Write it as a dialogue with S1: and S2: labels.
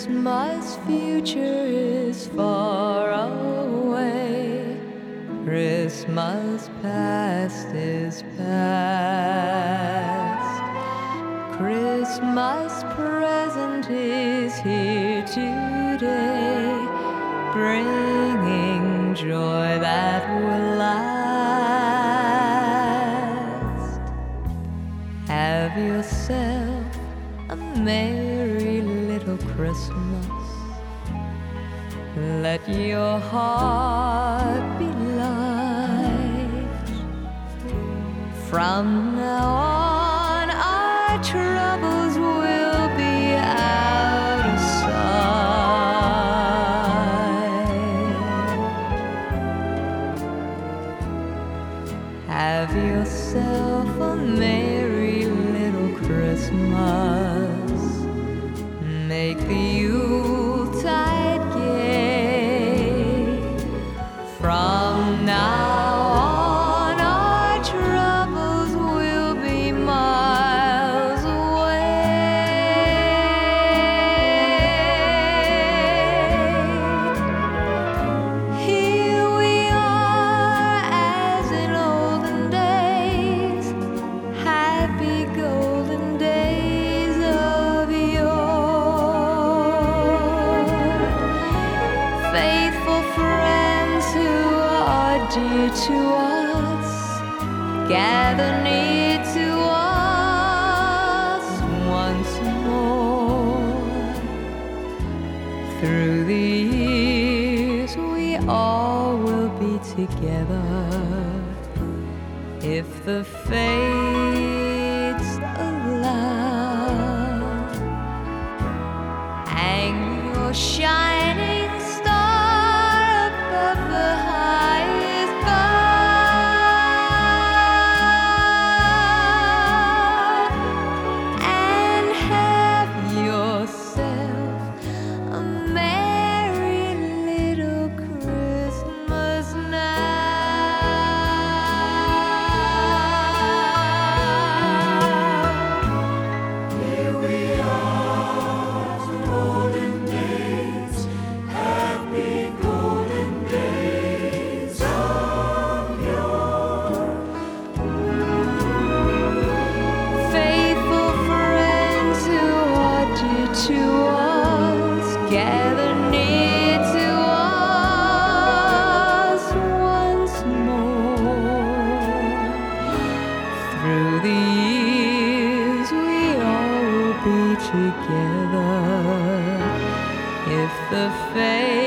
S1: Christmas future is far away. Christmas past is past. Christmas present is here today, bringing joy that will last. Have yourself a merry little Christmas. Let your heart be light. From now on, our troubles will be out of sight. Have yourself a merry little Christmas. Make the Yuletide gay. From now on, our troubles will be miles away. Here we are as in olden days, happy golden days of yore. Faithful friends who are dear to us, gather near to us once more. Through the years we all will be together, if the fates allow. Hang your shining star above the highest bough, and have yourself a merry little Christmas now. Here we are, some golden days, happy golden days of yore. Faithful friends who are dear to us, gather near to us once more. Through the years we all will be together, if the fate